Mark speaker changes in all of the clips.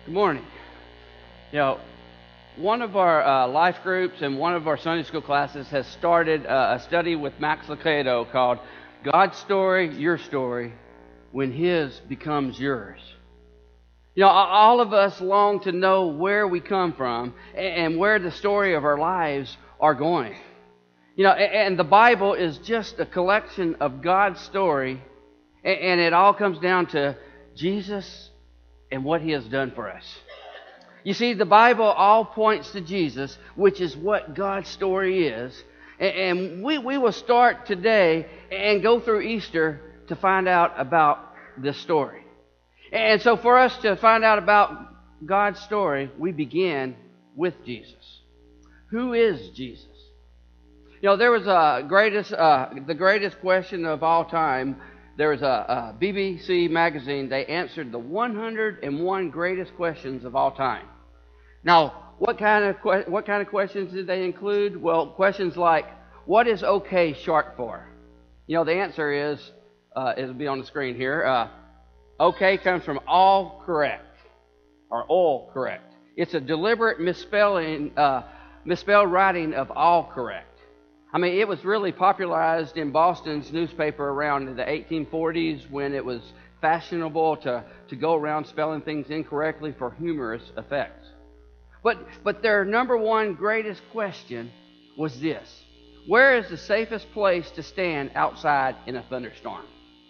Speaker 1: Good morning. You know, one of our life groups and one of our Sunday school classes has started a study with Max Lucado called God's Story, Your Story, When His Becomes Yours. You know, all of us long to know where we come from and where the story of our lives are going. You know, and the Bible is just a collection of God's story, and it all comes down to Jesus and what He has done for us. You see, the Bible all points to Jesus, which is what God's story is. And we will start today and go through Easter to find out about this story. And so for us to find out about God's story, we begin with Jesus. Who is Jesus? You know, there was the greatest question of all time. There was a BBC magazine. They answered the 101 greatest questions of all time. Now, what kind of questions did they include? Well, questions like, what is OK short for? You know, the answer is, it'll be on the screen here. OK comes from all correct, or all correct. It's a deliberate misspelled writing of all correct. I mean, it was really popularized in Boston's newspaper around the 1840s when it was fashionable to go around spelling things incorrectly for humorous effects. But their number one greatest question was this: where is the safest place to stand outside in a thunderstorm?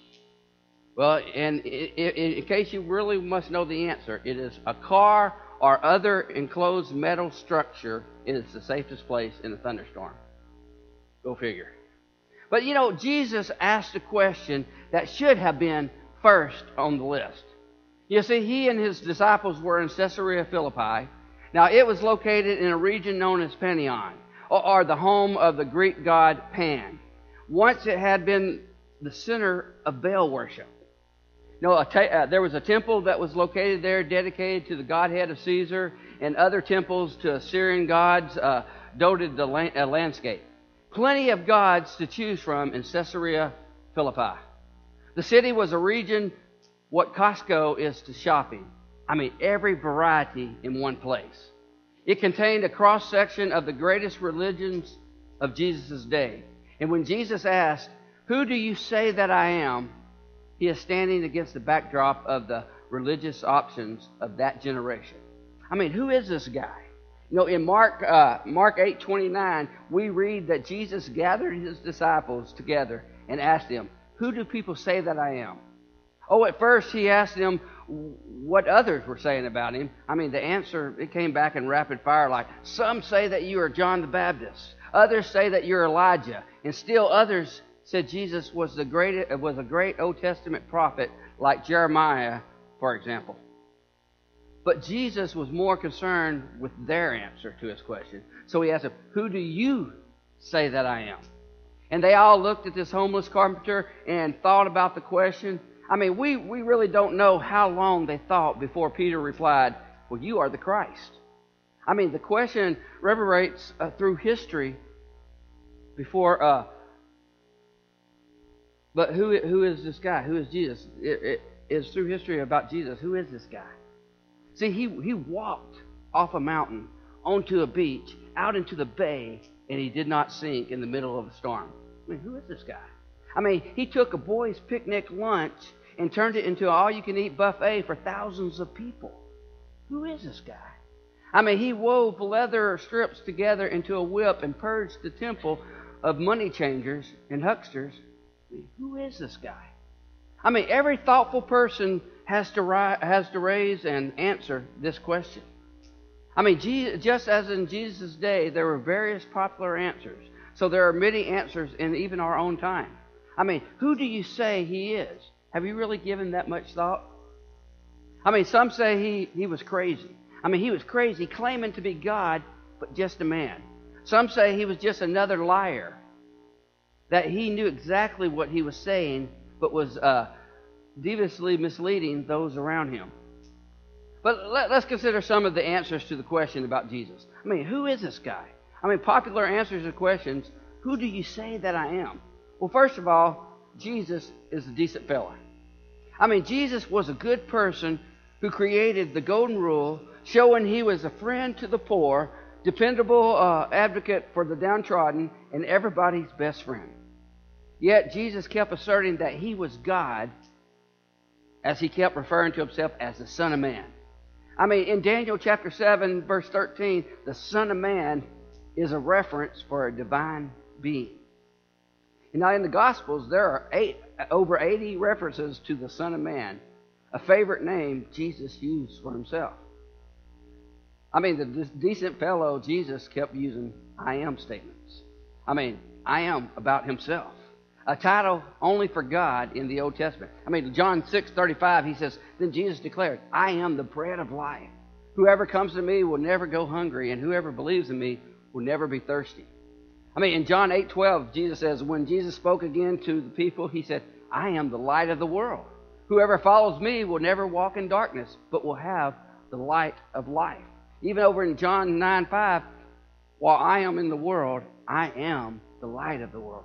Speaker 1: Well, and in case you really must know the answer, it is a car or other enclosed metal structure is the safest place in a thunderstorm. Go figure. But you know, Jesus asked a question that should have been first on the list. You see, He and His disciples were in Caesarea Philippi. Now, it was located in a region known as Panion, or the home of the Greek god Pan. Once it had been the center of Baal worship. You know, there was a temple that was located there dedicated to the godhead of Caesar, and other temples to Assyrian gods dotted the landscape. Plenty of gods to choose from in Caesarea Philippi. The city was a region what Costco is to shopping. I mean, every variety in one place. It contained a cross-section of the greatest religions of Jesus' day. And when Jesus asked, "Who do you say that I am?" He is standing against the backdrop of the religious options of that generation. I mean, who is this guy? You know, in Mark 8:29, we read that Jesus gathered His disciples together and asked them, "Who do people say that I am?" Oh, at first He asked them what others were saying about Him. I mean, the answer, it came back in rapid fire like, some say that you are John the Baptist. Others say that you're Elijah. And still others said Jesus was a great Old Testament prophet like Jeremiah, for example. But Jesus was more concerned with their answer to His question. So He asked them, "Who do you say that I am?" And they all looked at this homeless carpenter and thought about the question. I mean, we really don't know how long they thought before Peter replied, "Well, you are the Christ." I mean, the question reverberates through history before... But who is this guy? Who is Jesus? It is through history about Jesus. Who is this guy? See, he walked off a mountain, onto a beach, out into the bay, and He did not sink in the middle of a storm. I mean, who is this guy? I mean, He took a boys' picnic lunch and turned it into an all-you-can-eat buffet for thousands of people. Who is this guy? I mean, He wove leather strips together into a whip and purged the temple of money changers and hucksters. I mean, who is this guy? I mean, every thoughtful person has to raise and answer this question. I mean, just as in Jesus' day, there were various popular answers. So there are many answers in even our own time. I mean, who do you say He is? Have you really given that much thought? I mean, some say he was crazy. I mean, He was crazy, claiming to be God, but just a man. Some say He was just another liar, that He knew exactly what He was saying, but was deviously misleading those around Him. But let's consider some of the answers to the question about Jesus. I mean, who is this guy? I mean, popular answers to questions, who do you say that I am? Well, first of all, Jesus is a decent fella. I mean, Jesus was a good person who created the golden rule, showing he was a friend to the poor, dependable advocate for the downtrodden, and everybody's best friend. Yet Jesus kept asserting that he was God, as he kept referring to himself as the Son of Man. I mean, in Daniel chapter 7, verse 13, the Son of Man is a reference for a divine being. And now in the Gospels, there are over 80 references to the Son of Man, a favorite name Jesus used for himself. I mean, the decent fellow Jesus kept using I am statements. I mean, I am about himself. A title only for God in the Old Testament. I mean, John 6:35, he says, then Jesus declared, I am the bread of life. Whoever comes to me will never go hungry, and whoever believes in me will never be thirsty. I mean, in John 8:12, Jesus says, when Jesus spoke again to the people, he said, I am the light of the world. Whoever follows me will never walk in darkness, but will have the light of life. Even over in John 9:5, while I am in the world, I am the light of the world.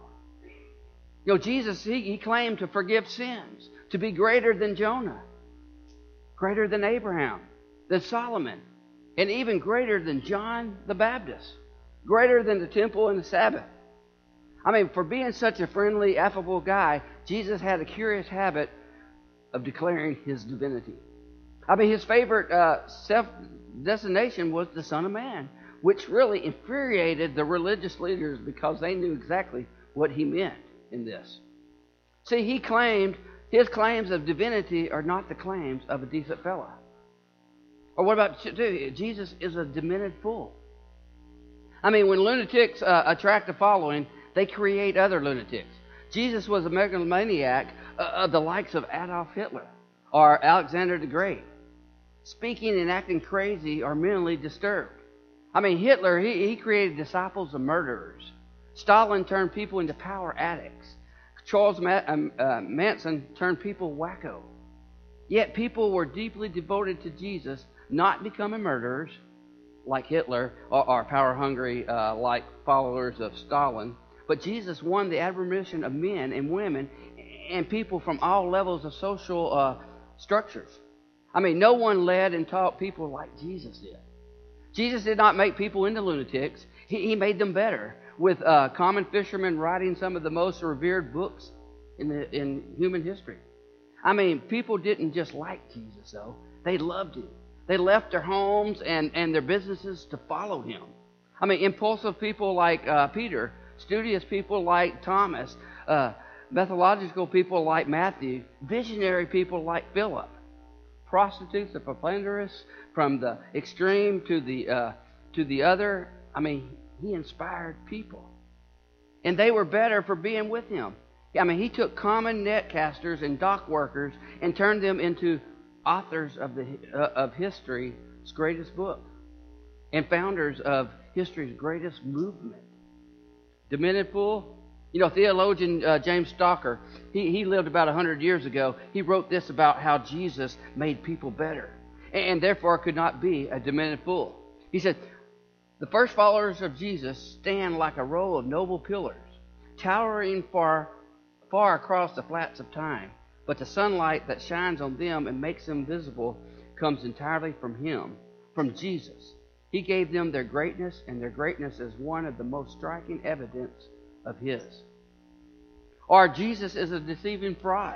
Speaker 1: You know, Jesus, he claimed to forgive sins, to be greater than Jonah, greater than Abraham, than Solomon, and even greater than John the Baptist, greater than the temple and the Sabbath. I mean, for being such a friendly, affable guy, Jesus had a curious habit of declaring his divinity. I mean, his favorite self-designation was the Son of Man, which really infuriated the religious leaders because they knew exactly what he meant in this. See, his claims of divinity are not the claims of a decent fella. Or what about Jesus is a demented fool? I mean, when lunatics attract a following, they create other lunatics. Jesus was a megalomaniac of the likes of Adolf Hitler or Alexander the Great, speaking and acting crazy or mentally disturbed. I mean, Hitler, he created disciples of murderers. Stalin turned people into power addicts. Charles Manson turned people wacko. Yet people were deeply devoted to Jesus, not becoming murderers like Hitler or power-hungry like followers of Stalin. But Jesus won the admiration of men and women and people from all levels of social structures. I mean, no one led and taught people like Jesus did. Jesus did not make people into lunatics. He made them better, with common fishermen writing some of the most revered books in human history. I mean, people didn't just like Jesus, though. They loved him. They left their homes and their businesses to follow him. I mean, impulsive people like Peter, studious people like Thomas, methodological people like Matthew, visionary people like Philip, prostitutes and philanderists from the extreme to the other. I mean, he inspired people. And they were better for being with him. I mean, he took common net casters and dock workers and turned them into authors of history's greatest book and founders of history's greatest movement. Demented fool? You know, theologian James Stalker, he lived about 100 years ago. He wrote this about how Jesus made people better and therefore could not be a demented fool. He said, the first followers of Jesus stand like a row of noble pillars, towering far across the flats of time. But the sunlight that shines on them and makes them visible comes entirely from him, from Jesus. He gave them their greatness, and their greatness is one of the most striking evidence of his. Or Jesus is a deceiving fraud.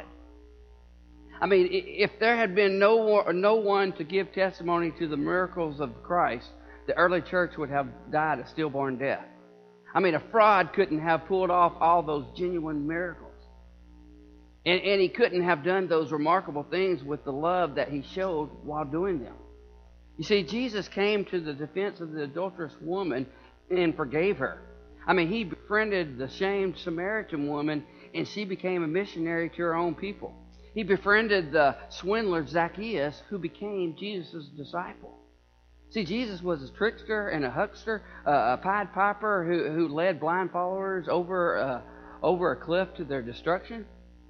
Speaker 1: I mean, if there had been no one to give testimony to the miracles of Christ, the early church would have died a stillborn death. I mean, a fraud couldn't have pulled off all those genuine miracles. And he couldn't have done those remarkable things with the love that he showed while doing them. You see, Jesus came to the defense of the adulterous woman and forgave her. I mean, he befriended the shamed Samaritan woman, and she became a missionary to her own people. He befriended the swindler Zacchaeus, who became Jesus' disciple. See, Jesus was a trickster and a huckster, a Pied Piper who led blind followers over a cliff to their destruction.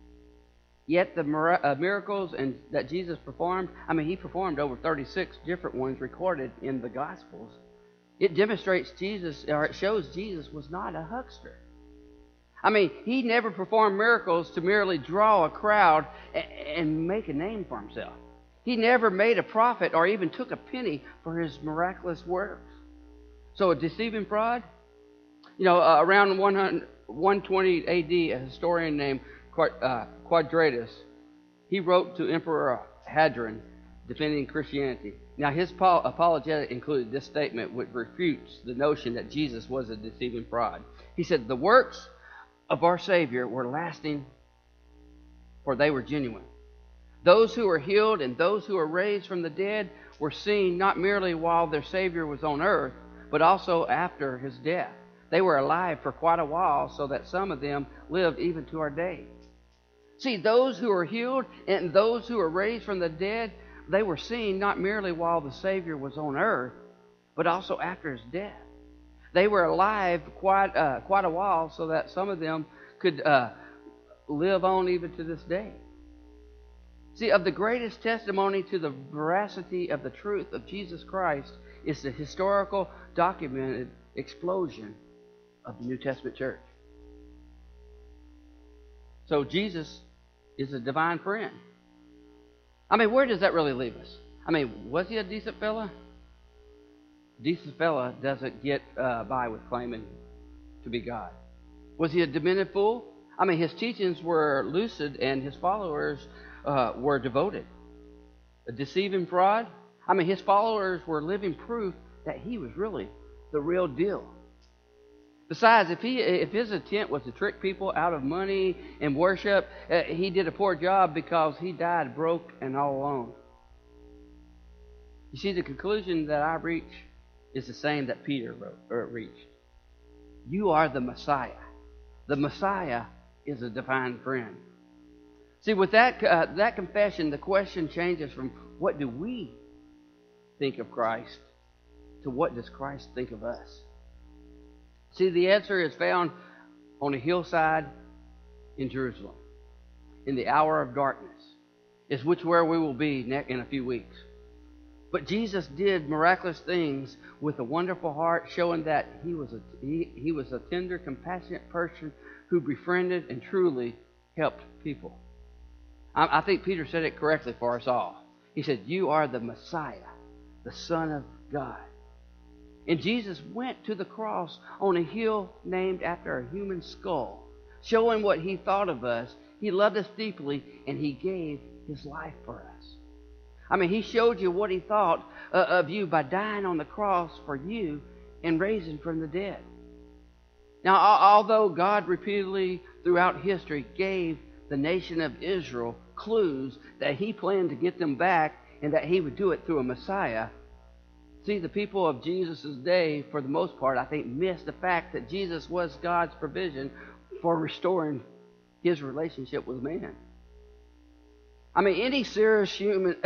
Speaker 1: Yet the miracles that Jesus performed, I mean, he performed over 36 different ones recorded in the Gospels. It demonstrates Jesus, or it shows Jesus was not a huckster. I mean, he never performed miracles to merely draw a crowd and make a name for himself. He never made a profit or even took a penny for his miraculous works. So a deceiving fraud? Around 120 AD, a historian named Quadratus, he wrote to Emperor Hadrian defending Christianity. Now, his apologetic included this statement, which refutes the notion that Jesus was a deceiving fraud. He said, "The works of our Savior were lasting, for they were genuine. Those who were healed and those who were raised from the dead were seen not merely while their Savior was on earth, but also after his death. They were alive for quite a while, so that some of them lived even to our day." See, those who were healed and those who were raised from the dead, they were seen not merely while the Savior was on earth, but also after his death. They were alive quite a while, so that some of them could live on even to this day. See, of the greatest testimony to the veracity of the truth of Jesus Christ is the historical documented explosion of the New Testament church. So Jesus is a divine friend. Where does that really leave us? Was he a decent fella? Decent fella doesn't get by with claiming to be God. Was he a demented fool? His teachings were lucid and his followers were devoted. A deceiving fraud? His followers were living proof that he was really the real deal. Besides, if his intent was to trick people out of money and worship, he did a poor job because he died broke and all alone. You see, the conclusion that I reach is the same that Peter reached. You are the Messiah. The Messiah is a divine friend. See, with that confession, the question changes from what do we think of Christ to what does Christ think of us? See, the answer is found on a hillside in Jerusalem, in the hour of darkness, is where we will be in a few weeks. But Jesus did miraculous things with a wonderful heart, showing that he was a tender, compassionate person who befriended and truly helped people. I think Peter said it correctly for us all. He said, "You are the Messiah, the Son of God." And Jesus went to the cross on a hill named after a human skull, showing what he thought of us. He loved us deeply, and he gave his life for us. He showed you what he thought of you by dying on the cross for you and raising from the dead. Now, although God repeatedly throughout history gave the nation of Israel clues that he planned to get them back and that he would do it through a Messiah, see, the people of Jesus' day, for the most part, I think, missed the fact that Jesus was God's provision for restoring his relationship with man. Any serious student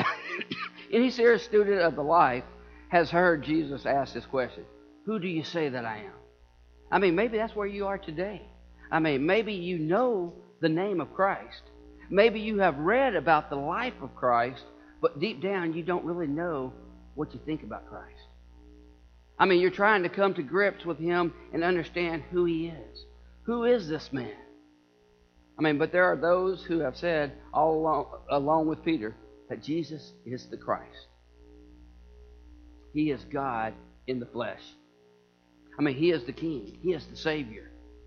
Speaker 1: of the life has heard Jesus ask this question: "Who do you say that I am?" Maybe that's where you are today. Maybe you know the name of Christ. Maybe you have read about the life of Christ, but deep down you don't really know what you think about Christ. You're trying to come to grips with him and understand who he is. Who is this man? But there are those who have said, along with Peter, that Jesus is the Christ. He is God in the flesh. He is the King. He is the Savior.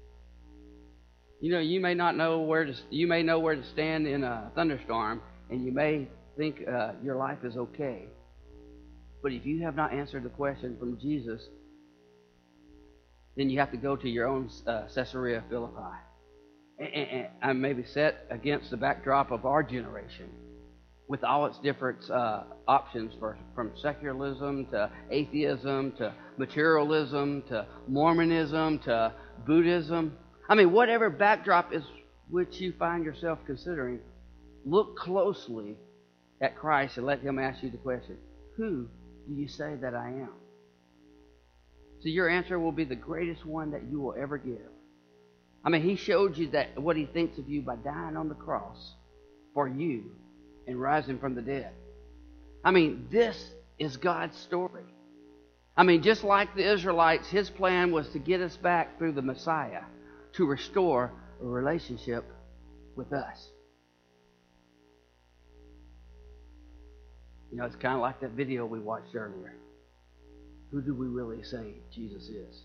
Speaker 1: You may know where to stand in a thunderstorm, and you may think your life is okay. But if you have not answered the question from Jesus, then you have to go to your own Caesarea Philippi, and maybe set against the backdrop of our generation, with all its different options from secularism to atheism to materialism to Mormonism to Buddhism. Whatever backdrop is which you find yourself considering, look closely at Christ and let him ask you the question: who do you say that I am? So your answer will be the greatest one that you will ever give. He showed you that what he thinks of you by dying on the cross for you and rising from the dead. This is God's story. Just like the Israelites, his plan was to get us back through the Messiah, to restore a relationship with us. You know, it's kind of like that video we watched earlier. Who do we really say Jesus is?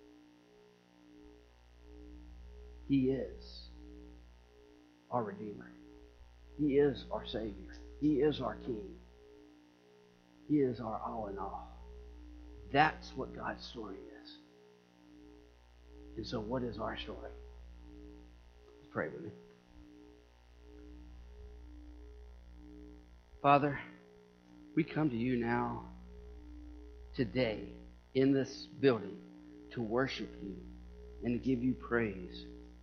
Speaker 1: He is our Redeemer. He is our Savior. He is our King. He is our all in all. That's what God's story is. And so what is our story? Let's pray with me. Father, we come to you now, today, in this building, to worship you and to give you praise.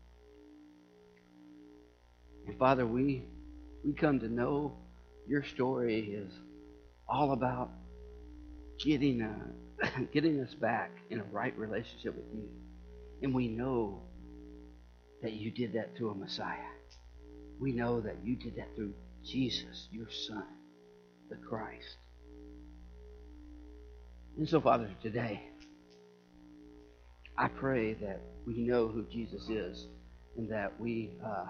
Speaker 1: And Father, we come to know your story is all about getting us back in a right relationship with you. And we know that you did that through a Messiah. We know that you did that through Jesus, your Son, the Christ. And so, Father, today, I pray that we know who Jesus is and that we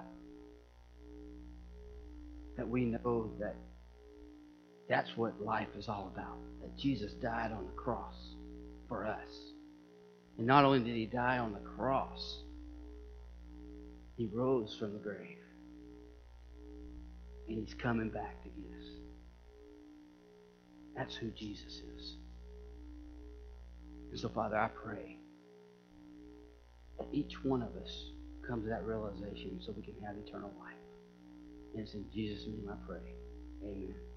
Speaker 1: know that that's what life is all about, that Jesus died on the cross for us. And not only did he die on the cross, he rose from the grave. And he's coming back to get us. That's who Jesus is. And so, Father, I pray that each one of us comes to that realization so we can have eternal life. And it's in Jesus' name I pray. Amen.